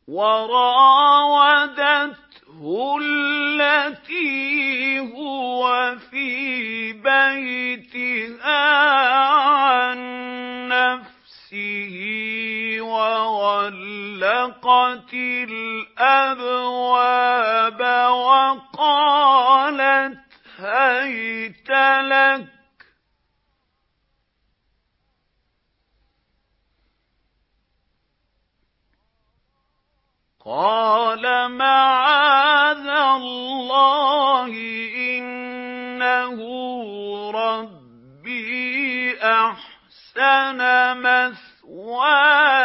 وراودته التي هو في بيتها عن نفسه وغلقت الأبواب وقالت هيت لك. قال معاذ الله إنه ربي أحسن مثواي